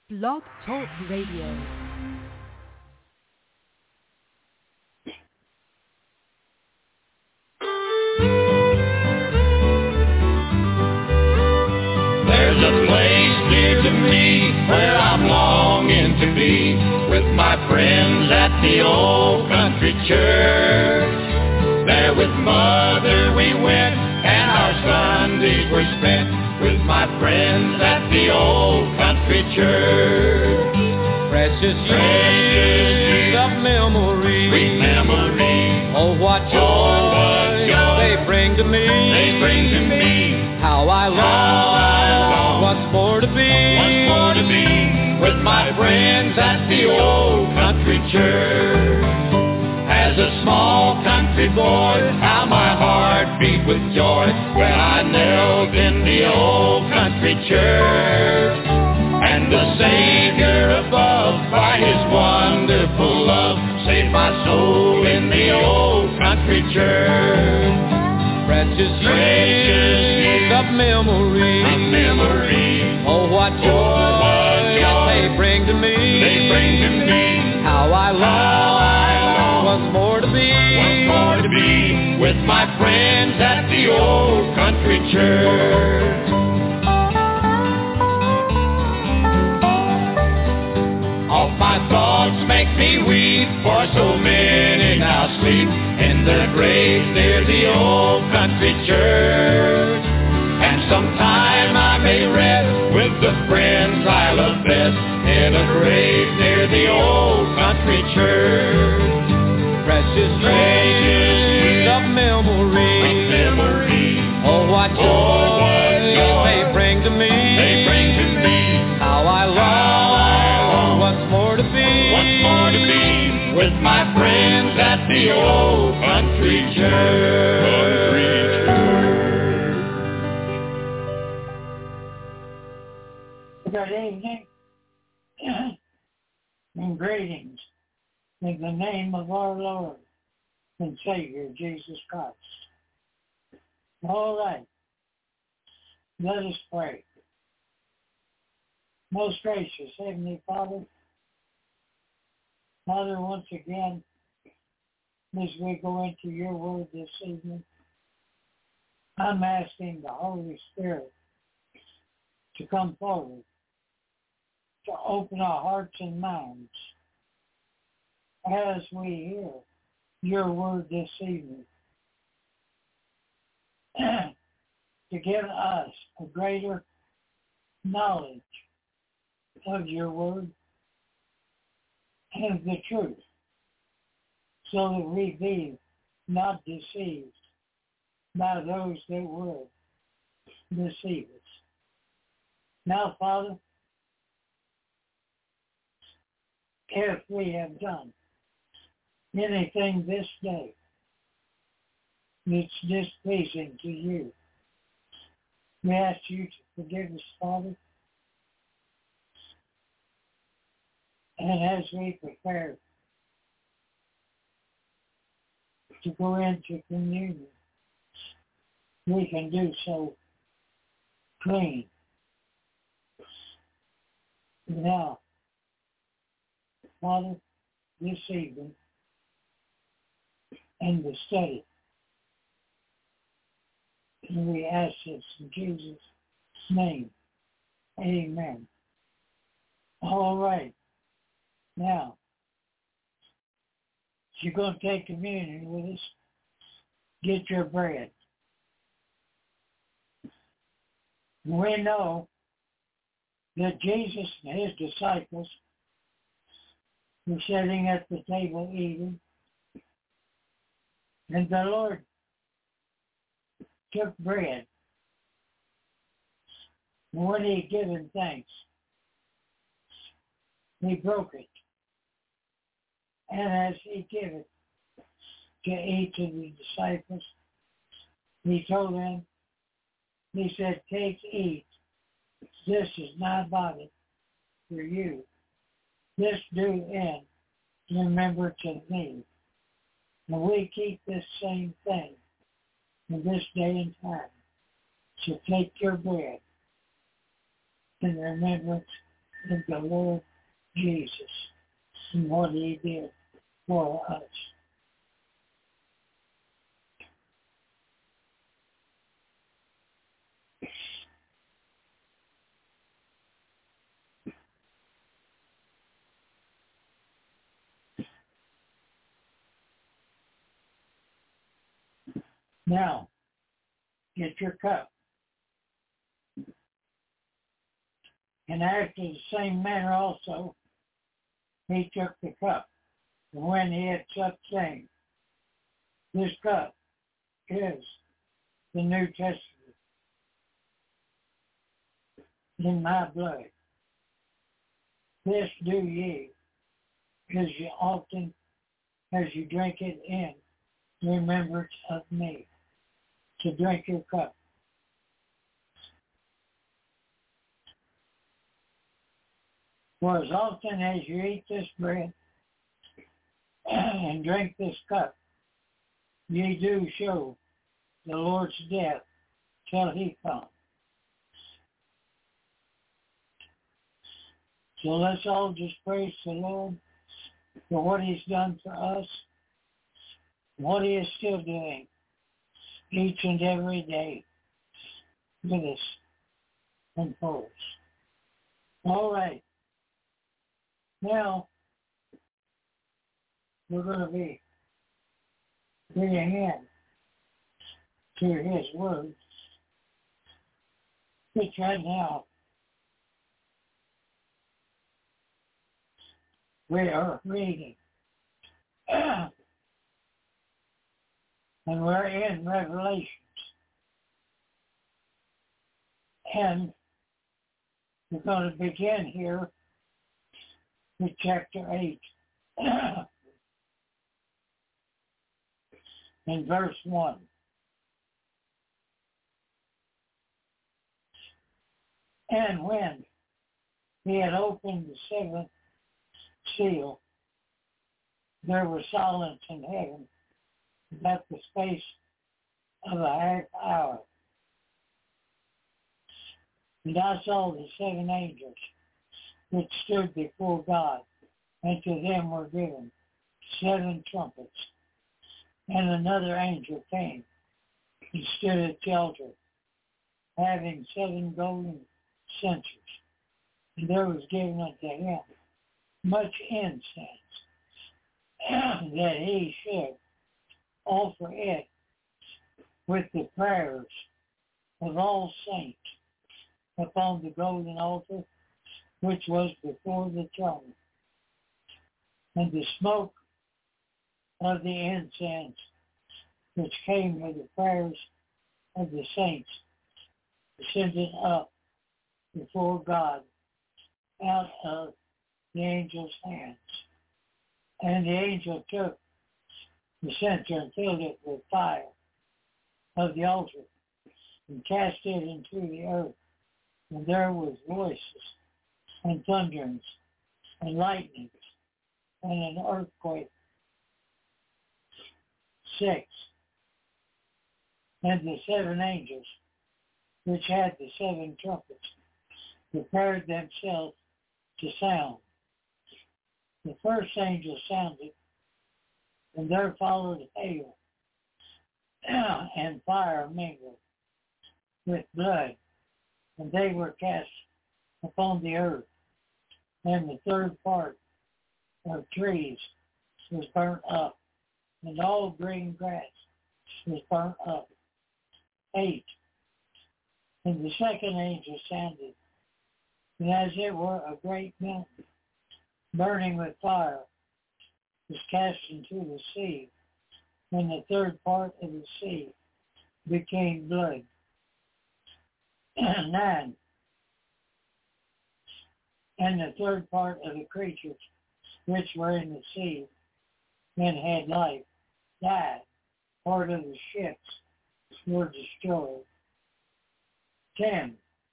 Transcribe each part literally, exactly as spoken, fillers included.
Blog Talk Radio. There's a place near to me where I'm longing to be with my friends at the old country church. There with Mother we went and our Sundays were spent with my friends at the old country church. Precious years of memory, sweet memory. Oh, what joy, oh, what joy they bring to me. They bring to me. How I long, How I long once more to be, once more to be with my friends at the old country church. As a small country boy, how my heart beat with joy when I knelt in the old country church. And the Savior above, by His wonderful love, saved my soul in the old country church. Precious years of memory, of memory. Oh, what joy, oh, what joy they bring to me. They bring to me. How I long, how I long once more to be, once more to be with my friends at the old country church. All my thoughts make me weep, for so many now sleep in their graves near the old country church. And sometime I may rest with the friends I love best in a grave near the old country church. Precious years of memory, of memory. Oh, what joy, oh, what joy they bring to me. They bring to me. How I long, How I long once more to be, once more to be with my friends at the old country church. Good evening and greetings in the name of our Lord and Savior Jesus Christ. All right, let us pray. Most gracious Heavenly Father, Father, once again, as we go into your word this evening, I'm asking the Holy Spirit to come forward, to open our hearts and minds as we hear your word this evening, to give us a greater knowledge of your word and of the truth, so that we be not deceived by those that will deceive us. Now, Father, if we have done anything this day that's displeasing to you, we ask you to forgive us, Father. And as we prepare to go into communion, we can do so clean. Now, Father, this evening, in the study, and we ask this in Jesus' name. Amen. All right. Now, if you're going to take communion with us, get your bread. We know that Jesus and his disciples were sitting at the table eating, and the Lord took bread. And when he had given thanks, he broke it. And as he gave it to each of the disciples, he told them, he said, take, eat. This is my body for you. This do in remembrance of me. And we keep this same thing in this day and time. So take your bread in remembrance of the Lord Jesus and what he did for us. Now, get your cup. And after the same manner also, he took the cup. And when he had supped, saying, this cup is the New Testament in my blood. This do ye as you often as you drink it in remembrance of me. To drink your cup. For as often as you eat this bread and drink this cup, ye do show the Lord's death till he come. So let's all just praise the Lord for what he's done for us, what he is still doing each and every day with us and for us. All right. Now, we're going to be getting in to his word, which right now we are reading. And we're in Revelations. And we're going to begin here with chapter eight. In verse one. And when he had opened the seventh seal, there was silence in heaven about the space of a half hour. And I saw the seven angels which stood before God, and to them were given seven trumpets. And another angel came and stood at the altar, having seven golden censers. And there was given unto him much incense, that he should offer it with the prayers of all saints upon the golden altar which was before the throne. And the smoke of the incense which came with the prayers of the saints ascended up before God out of the angel's hands. And the angel took the censer and filled it with fire of the altar and cast it into the earth. And there was voices and thunderings and lightnings and an earthquake. Six. And the seven angels which had the seven trumpets prepared themselves to sound. The first angel sounded, and there followed hail and fire mingled with blood, and they were cast upon the earth. And the third part of trees was burnt up, and all green grass was burnt up. Eight. And the second angel sounded, and as it were a great mountain, burning with fire, was cast into the sea, and the third part of the sea became blood. Nine. And the third part of the creatures which were in the sea and had life died. Part of the ships were destroyed. Ten.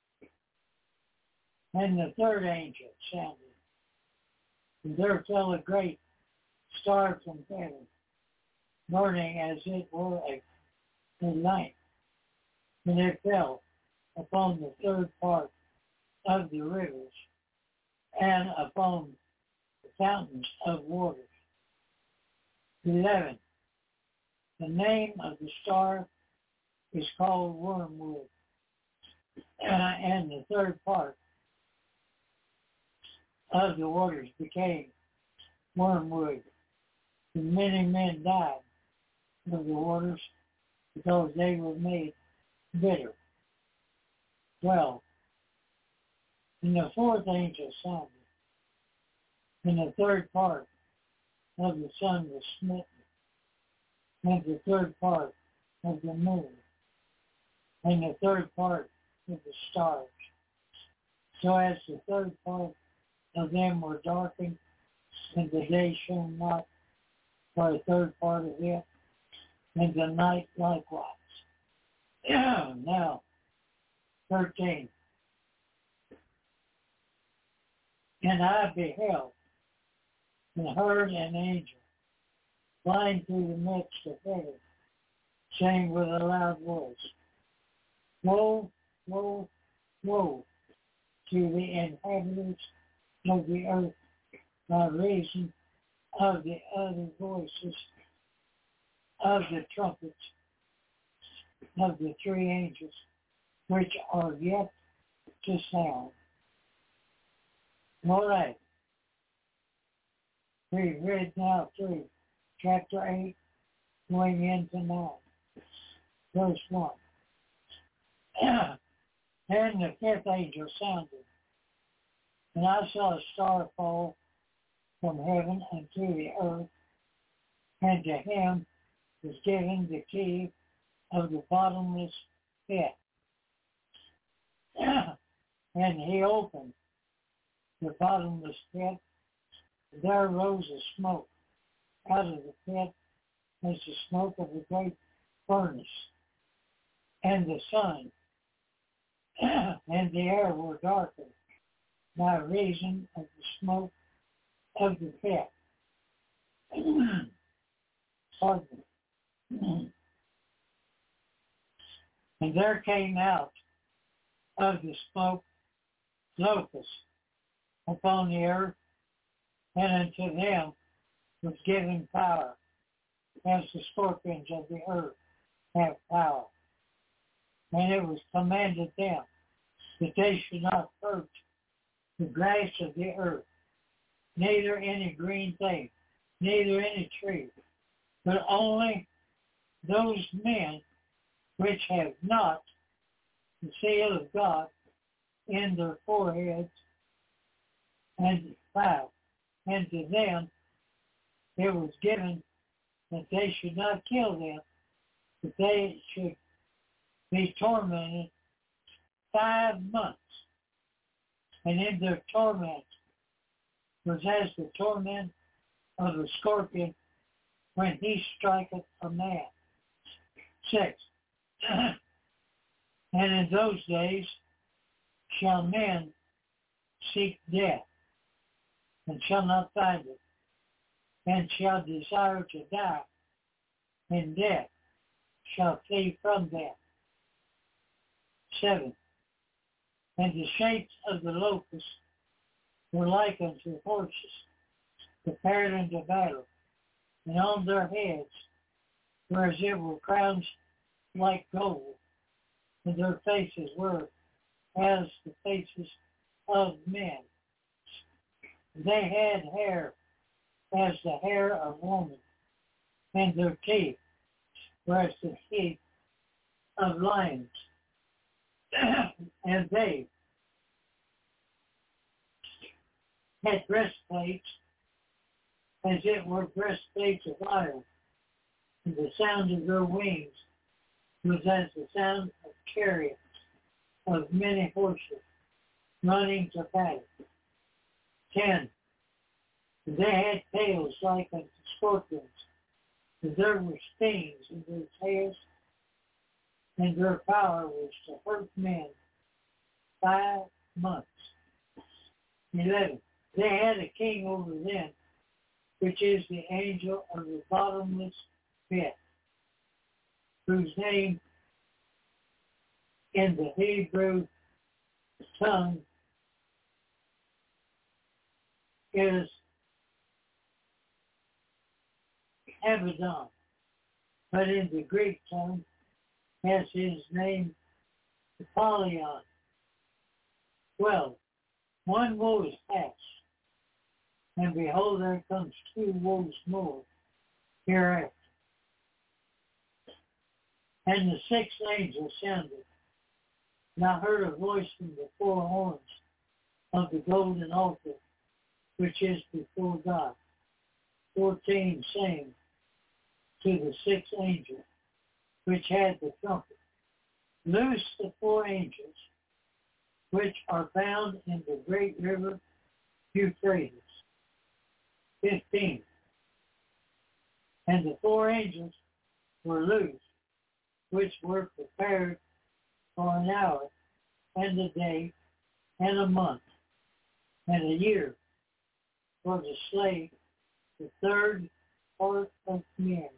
And the third angel sounded, and there fell a great star from heaven, burning as it were a, a lamp, and it fell upon the third part of the rivers and upon the fountains of waters. Eleven. The name of the star is called wormwood. Uh, and the third part of the waters became wormwood. And many men died of the waters because they were made bitter. Twelve. And the fourth angel sounded, and the third part of the sun was smitten, and the third part of the moon, and the third part of the stars. So as the third part of them were darkened, and the day shone not for a third part of it, and the night likewise. Now, thirteen. And I beheld and heard an angel flying through the midst of heaven, saying with a loud voice, Woe, woe, woe to the inhabitants of the earth by reason of the other voices of the trumpets of the three angels which are yet to sound. All right. We've read now through chapter eight, going into nine, verse one. And the fifth angel sounded, and I saw a star fall from heaven unto the earth, and to him was given the key of the bottomless pit. And he opened the bottomless pit, and there arose a smoke out of the pit as the smoke of a great furnace. And the sun and the air were darkened by reason of the smoke of the pit. Pardon me. And there came out of the smoke locusts upon the earth, and unto them was given power, as the scorpions of the earth have power. And it was commanded them that they should not hurt the grass of the earth, neither any green thing, neither any tree, but only those men which have not the seal of God in their foreheads. And five, and to them it was given that they should not kill them, but they should be tormented five months. And in their torment was as the torment of a scorpion when he striketh a man. Six. And in those days shall men seek death, and shall not find it, and shall desire to die, and death shall flee from them. Seven. And the shapes of the locusts were like unto horses prepared unto battle, and on their heads were as it were crowns like gold, and their faces were as the faces of men. They had hair as the hair of woman, and their teeth were as the teeth of lions. And they had breastplates as it were breastplates of iron, and the sound of their wings was as the sound of chariots of many horses running to battle. Ten. They had tails like unto scorpions, and there were stings in their tails, and their power was to hurt men five months. Eleven. They had a king over them, which is the angel of the bottomless pit, whose name in the Hebrew tongue is Abaddon, but in the Greek tongue has his name Apollyon. Well, one woe is past, and behold, there comes two woes more hereafter. And the sixth angel sounded, and I heard a voice from the four horns of the golden altar, which is before God, fourteen, saying to the sixth angel, which had the trumpet, loose the four angels, which are bound in the great river Euphrates. fifteen. And the four angels were loosed, which were prepared for an hour, and a day, and a month, and a year, for to slay the third part of men.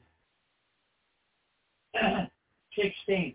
sixteen.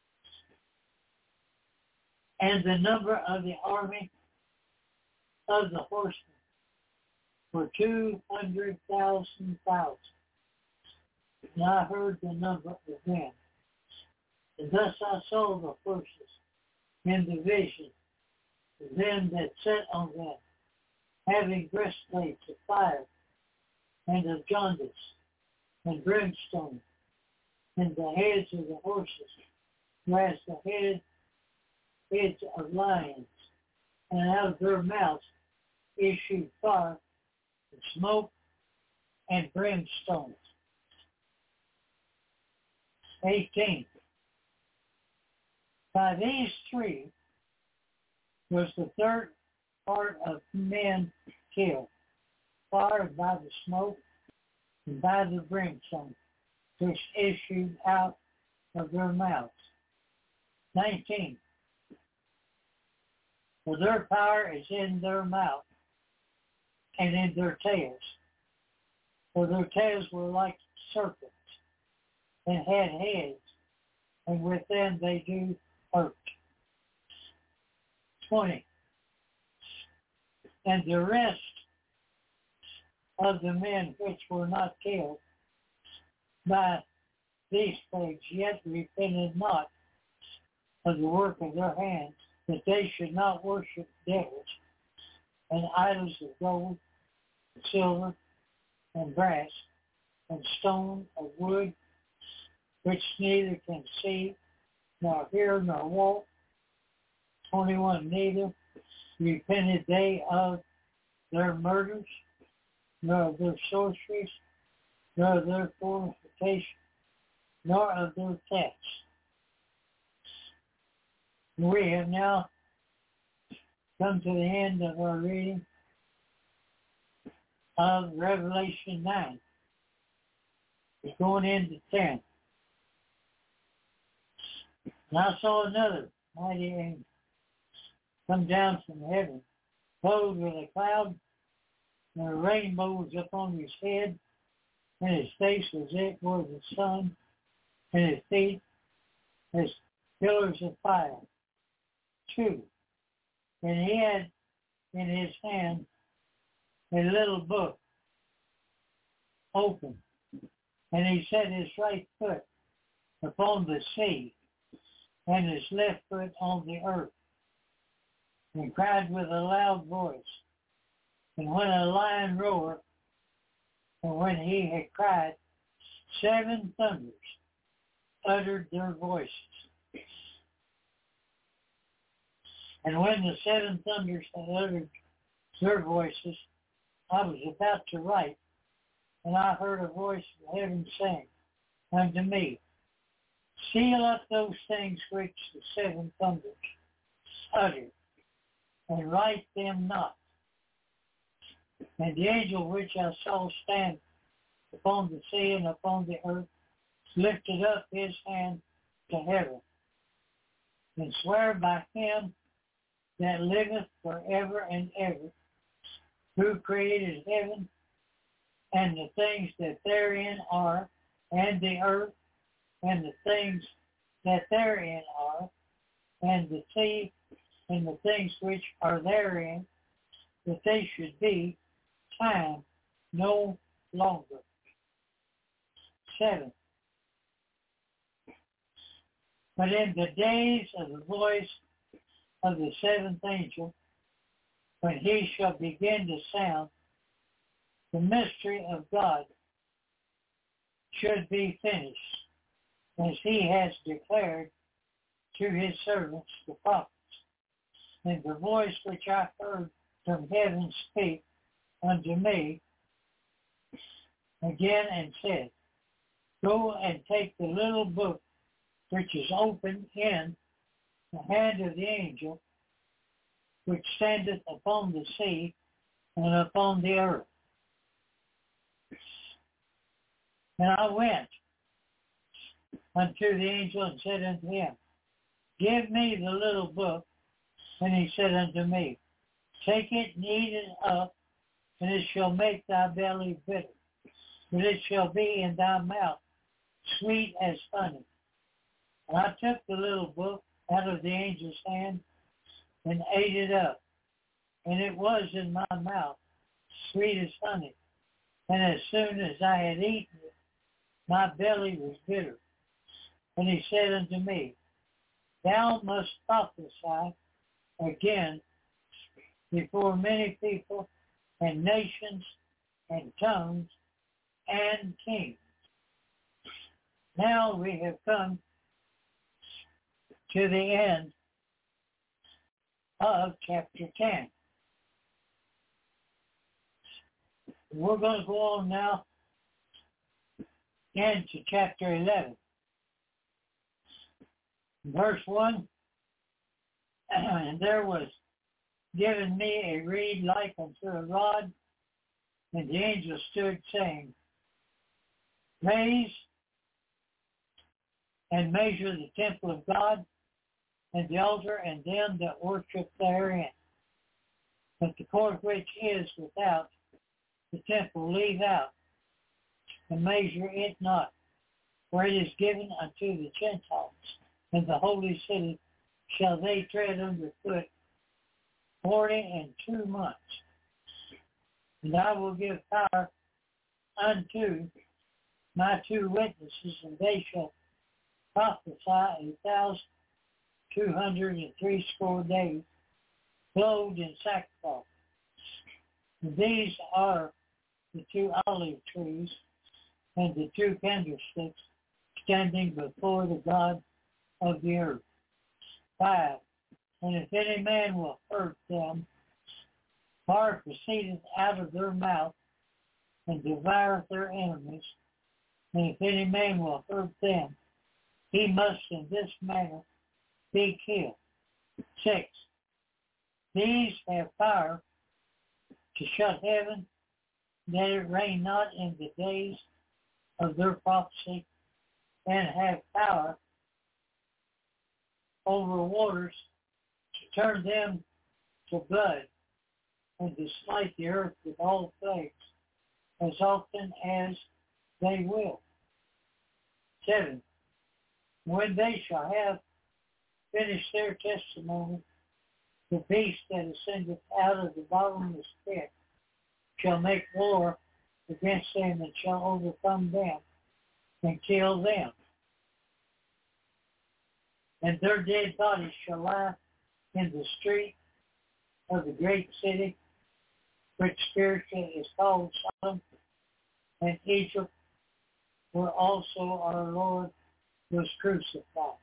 And the number of the army of the horsemen were two hundred thousand thousand. And I heard the number of them. And thus I saw the horses in the vision, them that sat on them, having breastplates of fire, and of jaundice, and brimstone, and the heads of the horses were as the head, heads of lions, and out of their mouths issued fire, and smoke, and brimstone. eighteen. By these three was the third part of men killed, fired by the smoke and by the brimstone, which issued out of their mouths. nineteen. For their power is in their mouth and in their tails. For their tails were like serpents, and had heads, and with them they do hurt. twenty. And the rest of the men which were not killed by these plagues yet repented not of the work of their hands, that they should not worship devils and idols of gold, and silver, and brass, and stone, of wood, which neither can see, nor hear, nor walk. twenty-one. Neither repented they of their murders, nor of their sorceries, nor of their fornication, nor of their thefts. We have now come to the end of our reading of Revelation nine. It's going into ten. And I saw another mighty angel come down from heaven, clothed with a cloud, and a rainbow was upon his head, and his face was it were the sun, and his feet as pillars of fire. Two. And he had in his hand a little book open, and he set his right foot upon the sea, and his left foot on the earth, and cried with a loud voice. And when a lion roared, and when he had cried, seven thunders uttered their voices. And when the seven thunders had uttered their voices, I was about to write, and I heard a voice from heaven saying unto me, seal up those things which the seven thunders uttered, and write them not. And the angel which I saw stand upon the sea and upon the earth lifted up his hand to heaven, and sware by him that liveth forever and ever, who created heaven and the things that therein are, and the earth and the things that therein are, and the sea and the things which are therein, that they should be, time no longer. Seven. But in the days of the voice of the seventh angel, when he shall begin to sound, the mystery of God should be finished, as he has declared to his servants the prophets. And the voice which I heard from heaven speak unto me again and said, Go and take the little book which is open in the hand of the angel which standeth upon the sea and upon the earth. And I went unto the angel and said unto him, Give me the little book. And he said unto me, Take it and eat it up, and it shall make thy belly bitter, but it shall be in thy mouth sweet as honey. And I took the little book out of the angel's hand and ate it up, and it was in my mouth sweet as honey. And as soon as I had eaten it, my belly was bitter. And he said unto me, Thou must prophesy again before many people and nations and tongues and kings. Now we have come to the end of chapter ten. We're going to go on now into chapter eleven. Verse one, and there was given me a reed like unto a rod, and the angel stood saying, Raise and measure the temple of God, and the altar, and them that worship therein. But the court which is without the temple leave out, and measure it not, for it is given unto the Gentiles, and the holy city shall they tread under foot forty and two months. And I will give power unto my two witnesses, and they shall prophesy a thousand two hundred and threescore days, clothed in sackcloth. And these are the two olive trees and the two candlesticks standing before the God of the earth. Five. And if any man will hurt them, fire proceedeth out of their mouth and devoureth their enemies. And if any man will hurt them, he must in this manner be killed. Six. These have power to shut heaven, that it rain not in the days of their prophecy, and have power over waters to turn them to blood, and to smite the earth with all plagues, as often as they will. Seven. When they shall have finished their testimony, the beast that ascendeth out of the bottomless pit shall make war against them, and shall overcome them and kill them. And their dead bodies shall lie in the street of the great city, which spiritually is called Sodom and Egypt, where also our Lord was crucified.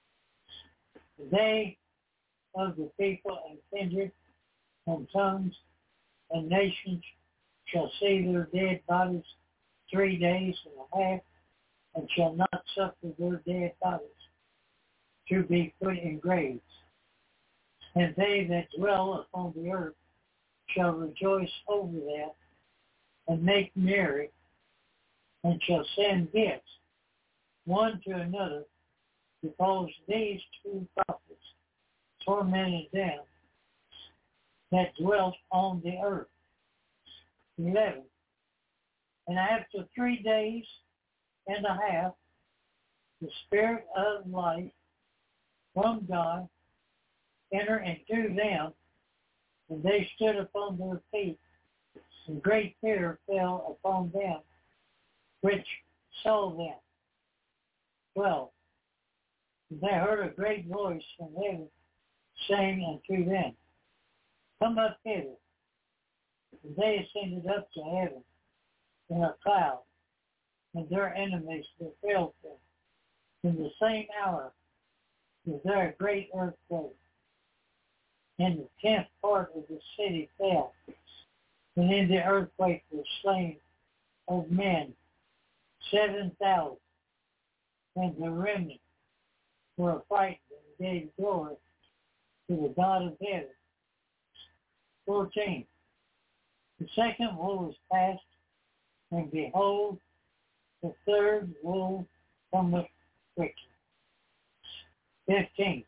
They of the people and kindred and tongues and nations shall see their dead bodies three days and a half, and shall not suffer their dead bodies to be put in graves. And they that dwell upon the earth shall rejoice over that, and make merry, and shall send gifts one to another, because these two prophets tormented them that dwelt on the earth. Eleven. And after three days and a half, the Spirit of life from God entered into them, and they stood upon their feet, And great fear fell upon them which saw them. twelve. They heard a great voice from heaven saying unto them, Come up hither. And they ascended up to heaven in a cloud, and their enemies befell them. In the same hour was there a great earthquake, and the tenth part of the city fell. And in the earthquake were slain of men seven thousand, and the remnant were affrighted and gave glory to the God of heaven. fourteen. The second woe was past, and behold, the third woe cometh quickly. fifteen.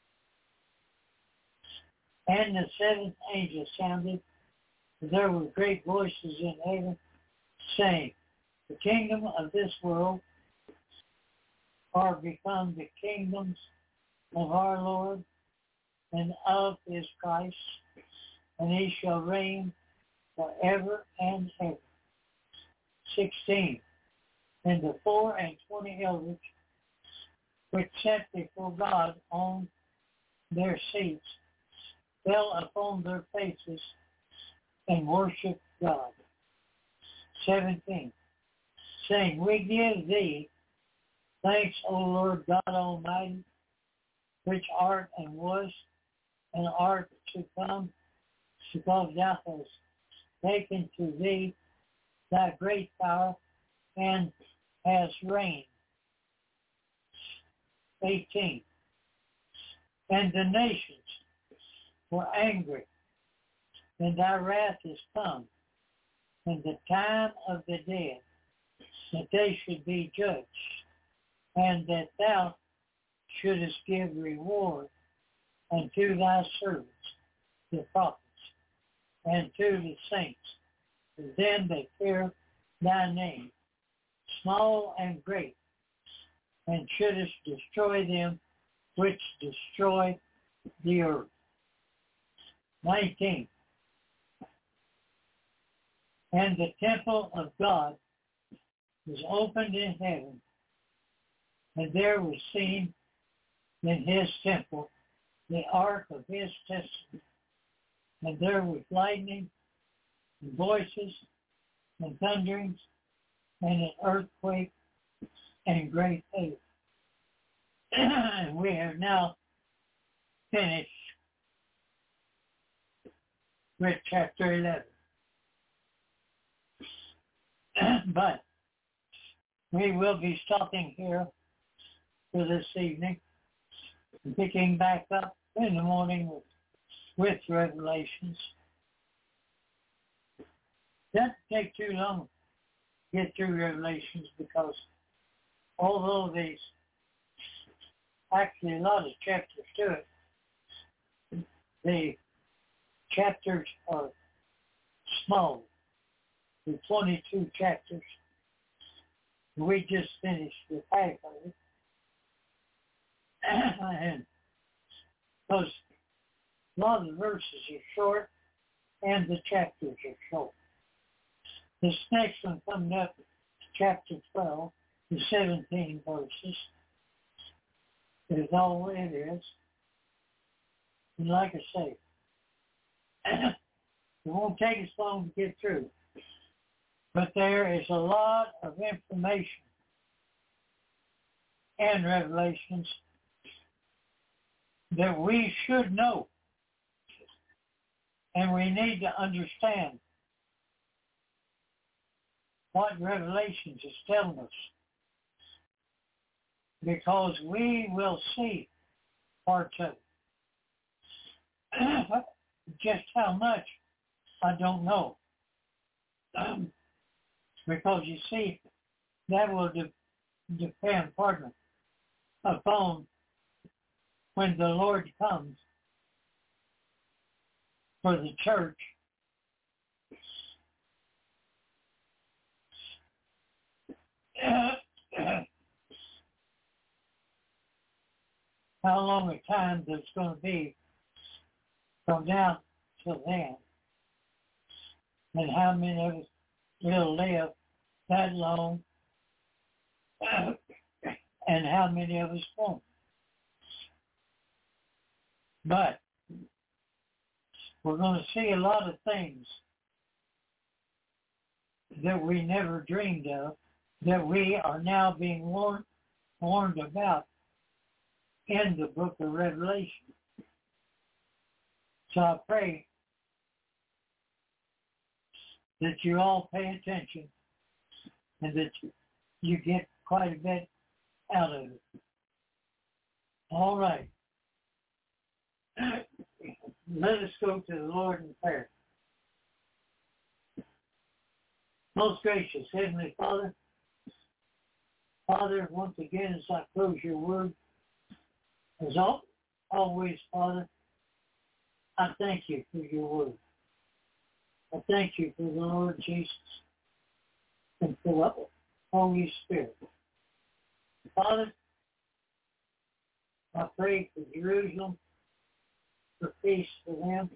And the seventh angel sounded, and there were great voices in heaven, saying, The kingdom of this world are become the kingdoms of our Lord and of his Christ, and he shall reign forever and ever. sixteen. And the four and twenty elders which sat before God on their seats fell upon their faces and worshiped God. seventeen. Saying, We give thee thanks, O Lord God Almighty, which art and was and art to come, because thou hast taken to thee thy great power and has reigned. eighteen. And the nations were angry, and thy wrath is come, and the time of the dead, that they should be judged, and that thou shouldest give reward unto thy servants, the prophets, and to the saints, and them that fear thy name, small and great, and shouldest destroy them which destroy the earth. nineteen. And the temple of God was opened in heaven, and there was seen in his temple the ark of his testament, and there was lightning, and voices, and thunderings, and an earthquake, and great hail. And we have now finished with chapter eleven. But we will be stopping here for this evening, and picking back up in the morning with, with Revelations. Doesn't take too long to get through Revelations, because although there's actually a lot of chapters to it, the chapters are small. The twenty-two chapters. We just finished with half of it. And those, a lot of the verses are short, and the chapters are short. This next one coming up, chapter twelve, the seventeen verses, is all it is. And like I say, it won't take us long to get through. But there is a lot of information in Revelations that we should know. And we need to understand what Revelations is telling us. Because we will see part of it. Just how much, I don't know. Um, because you see, that will de- depend, pardon me, upon when the Lord comes for the church. How long a time there's going to be from now till then. and how many of us will live that long, and how many of us won't. But we're going to see a lot of things that we never dreamed of, that we are now being warned, warned about in the book of Revelation. So I pray that you all pay attention and that you get quite a bit out of it. All right. Let us go to the Lord in prayer. Most gracious Heavenly Father, Father, once again as I close your word, as always, Father, I thank you for your word. I thank you for the Lord Jesus and for the Holy Spirit. Father, I pray for Jerusalem, for peace for them.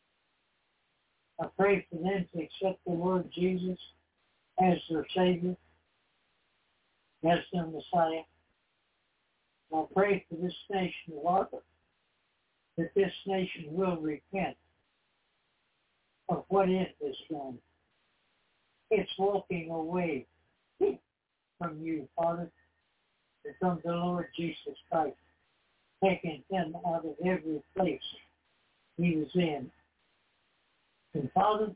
I pray for them to accept the Lord Jesus as their Savior, as their Messiah. I pray for this nation, Lord, that this nation will repent of what it has done. It's walking away from you, Father, and from the Lord Jesus Christ, taking him out of every place he was in. And Father,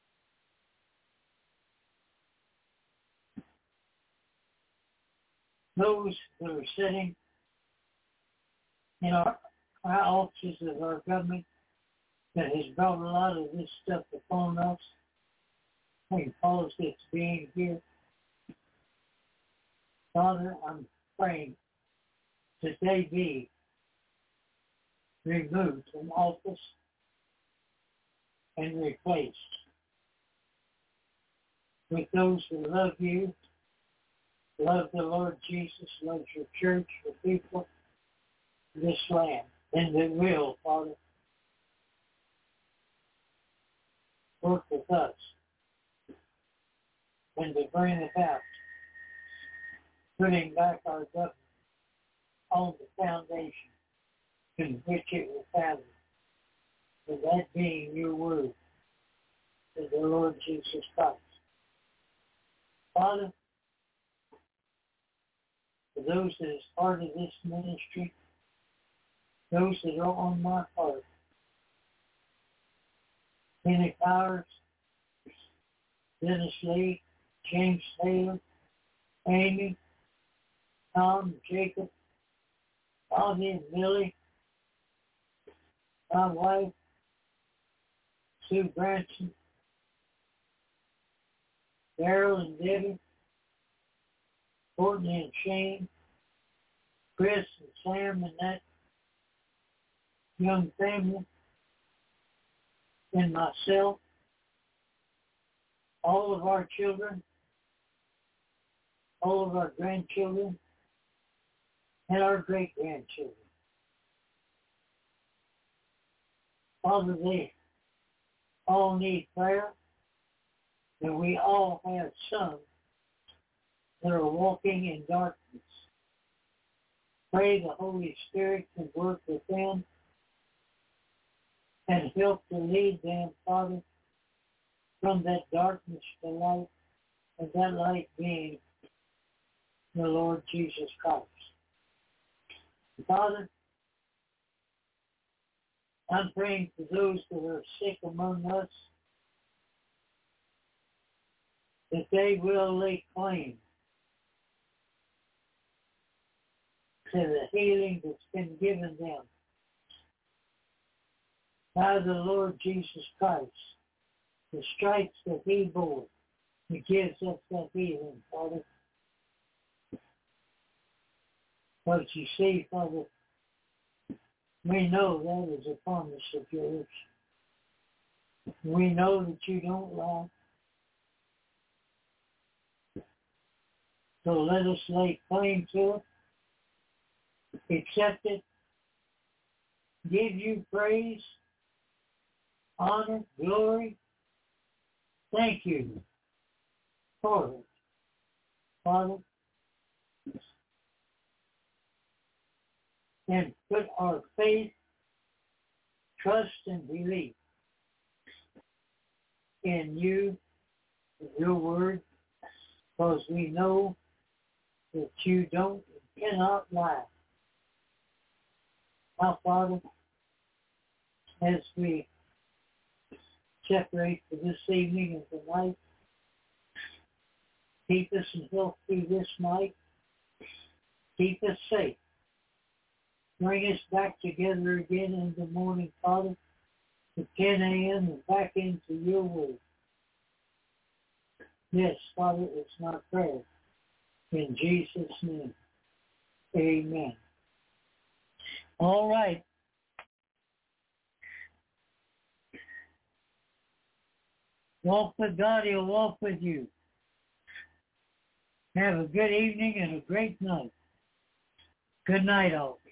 those that are sitting in our, our offices of our government that has brought a lot of this stuff upon us and caused its being here, Father, I'm praying that they be removed from office and replaced with those who love you, love the Lord Jesus, love your church, your people, this land, and that will, Father, work with us and to bring about putting back our government on the foundation in which it was founded, and that being your word to the Lord Jesus Christ. Father, for those that is part of this ministry, those that are on my heart, Kenny Powers, Dennis Lee, James Taylor, Amy, Tom, Jacob, Bobby and Millie, my wife, Sue Branson, Daryl and Debbie, Courtney and Shane, Chris and Sam and that young family, and myself, all of our children, all of our grandchildren, and our great-grandchildren. Father, they all need prayer, and we all have some that are walking in darkness. Pray the Holy Spirit can work with them and help to lead them, Father, from that darkness to light, and that light being the Lord Jesus Christ. Father, I'm praying for those that are sick among us, that they will lay claim to the healing that's been given them by the Lord Jesus Christ, the stripes that he bore, he gives us that healing, Father. But you see, Father, we know that is a promise of yours. We know that you don't lie. So let us lay claim to it, accept it, give you praise, honor, glory, Thank you for it, Father. And put our faith, trust, and belief in you, in your word, because we know that you don't and cannot lie. Now, Father, as we separate for this evening and tonight, keep us in health through this night. Keep us safe. Bring us back together again in the morning, Father, at ten a.m. and back into your word. Yes, Father, it's my prayer. In Jesus' name, amen. All right. Walk with God, he'll walk with you. Have a good evening and a great night. Good night, all.